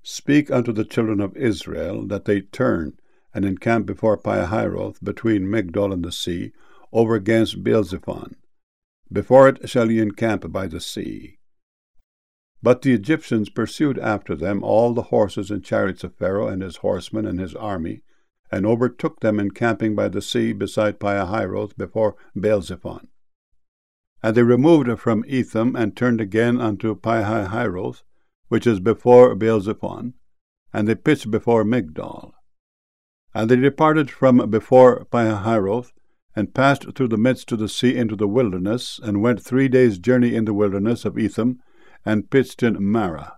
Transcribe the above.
Speak unto the children of Israel that they turn and encamp before Pihahiroth between Migdol and the sea, over against Baal-zephon. Before it shall ye encamp by the sea. But the Egyptians pursued after them all the horses and chariots of Pharaoh and his horsemen and his army, and overtook them encamping by the sea beside Pihahiroth before Baal-zephon. And they removed from Etham, and turned again unto Pihahiroth, which is before Baal-zephon, and they pitched before Migdol. And they departed from before Pihahiroth, and passed through the midst of the sea into the wilderness, and went 3 days' journey in the wilderness of Etham, and pitched in Marah.